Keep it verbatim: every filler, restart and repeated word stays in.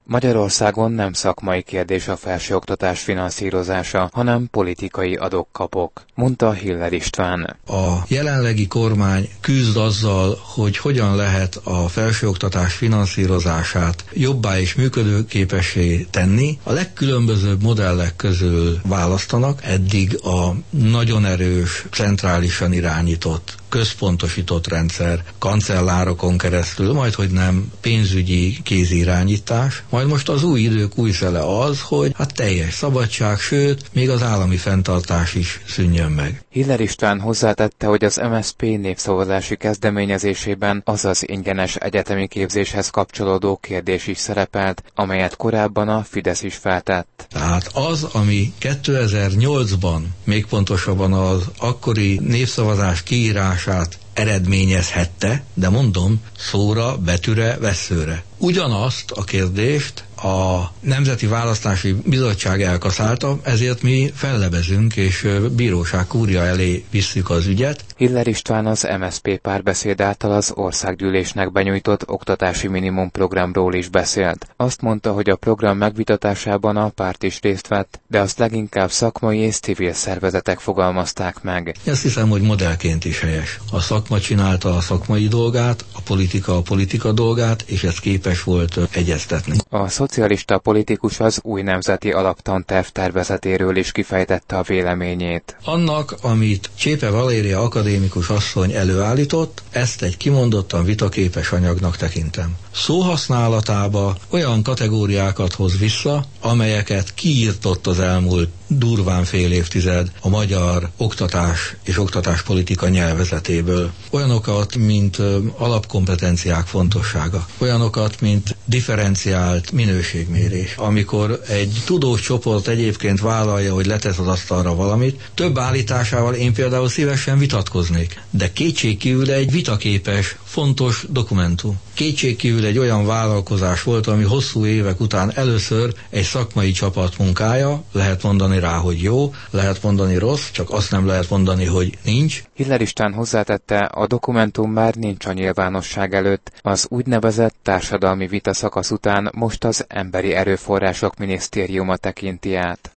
Magyarországon nem szakmai kérdés a felsőoktatás finanszírozása, hanem politikai adok-kapok, mondta Hiller István. A jelenlegi kormány küzd azzal, hogy hogyan lehet a felsőoktatás finanszírozását jobbá és működőképessé tenni. A legkülönbözőbb modellek közül választanak, eddig a nagyon erős, centrálisan irányított, központosított rendszer, kancellárokon keresztül, majd hogy nem pénzügyi kézirányítás, majd most az új idők új szele az, hogy hát teljes szabadság, sőt, még az állami fenntartás is szűnjön meg. Hiller István hozzátette, hogy az em es zé pé népszavazási kezdeményezésében az az ingyenes egyetemi képzéshez kapcsolódó kérdés is szerepelt, amelyet korábban a Fidesz is feltett. Tehát az, ami kétezer-nyolcban, még pontosabban az akkori népszavazás kiírását eredményezhette, de mondom, szóra, betűre, vesszőre. Ugyanazt a kérdést a Nemzeti Választási Bizottság elkaszálta, ezért mi fellebezünk és bíróság kúria elé visszük az ügyet. Hiller István az em es zé pé párbeszéd által az országgyűlésnek benyújtott oktatási minimumprogramról is beszélt. Azt mondta, hogy a program megvitatásában a párt is részt vett, de azt leginkább szakmai és civil szervezetek fogalmazták meg. Ezt hiszem, hogy modellként is helyes. A szakma csinálta a szakmai dolgát, a politika a politika dolgát, és ez képes volt egyeztetni. A szocialista politikus az új nemzeti alaptanterv tervezetéről is kifejtette a véleményét. Annak, amit Csépe Valéria akadémikus asszony előállított, ezt egy kimondottan vitaképes anyagnak tekintem. Szóhasználatába olyan kategóriákat hoz vissza, amelyeket kiírtott az elmúlt durván fél évtized a magyar oktatás és oktatáspolitika nyelvezetéből. Olyanokat, mint alapkompetenciák fontossága. Olyanokat, mint differenciált minőségmérés. Amikor egy tudós csoport egyébként vállalja, hogy letesz az asztalra valamit, több állításával én például szívesen vitatkoznék. De kétségkívül egy vitaképes, fontos dokumentum. Kétségkívül egy olyan vállalkozás volt, ami hosszú évek után először egy szakmai csapat munkája, lehet mondani rá, hogy jó, lehet mondani rossz, csak azt nem lehet mondani, hogy nincs. Hiller István hozzátette, a dokumentum már nincs a nyilvánosság előtt. Az úgynevezett társadalmi vita szakasz után most az Emberi Erőforrások Minisztériuma tekinti át.